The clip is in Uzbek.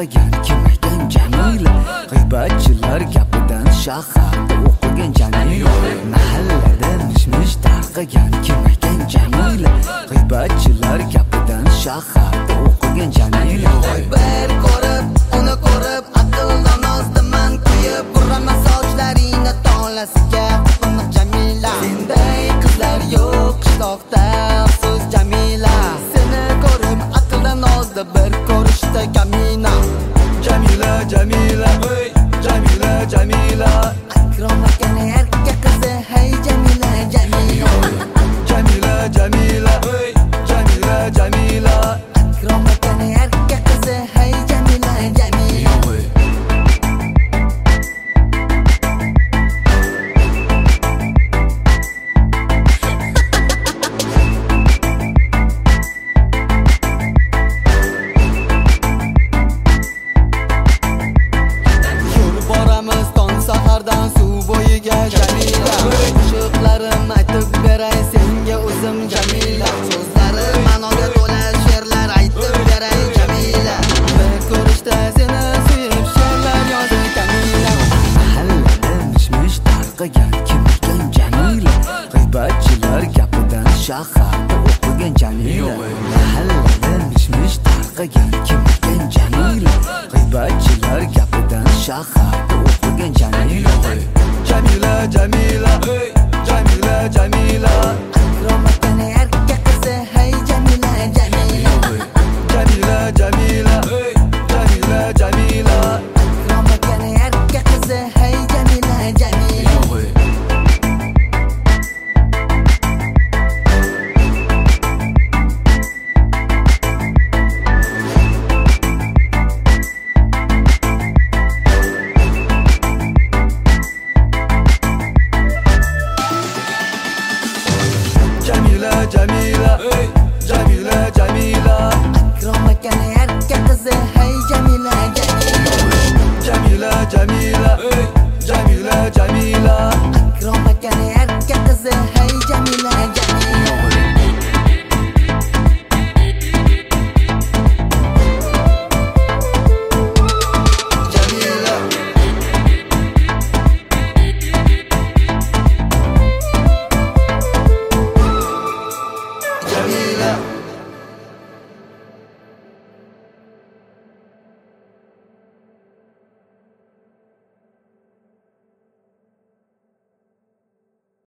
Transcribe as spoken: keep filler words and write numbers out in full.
tarqagan kim ekan Jamila? G'iybatchilar gapidan shaharda o'qigan Jamila. Mahallada mish-mish tarqagan kim ekan Jamila? G'iybatchilar gapidan shaharda o'qigan Jamila. Bir ko'rib, uni ko'rib, aqldan ozdiman kuyib, quraman sochlaringni tolasiga qoniq Jamila. Senday qizlar yo'q qishloqda, afsus Jamila. Seni ko'rib, aqldan ozdi bir ko'rishda kamina. Jamila, Jamila, hey, Jamila, Jamila. Akrom akani erkak qizi, hey Jamila, Jamila. Jamila, Jamila, hey, Jamila, Jamila. Akrom akani erkak qizi, hey Jamila, Jamila. Sahardan suv bo'yiga Jamila. Qo'shiqlarim aytib beray senga o'zim Jamila. So'zlarim ma'noga to'la she'rlar aytib beray Jamila. Bir ko'rishda seni suyib she'rlar yozib Jamila. Mahallada mish-mish tarqagan kim ekan Jamila? G'iybatchilar gapidan shaharda o'qigan Jamila. Mahallada mish-mish tarqagan kim ekan Jamila? G'iybatchilar gapidan shaharda o'qigan Jamila. Jamila, Jamila, hey, Jamila, Jamila. Akrom akani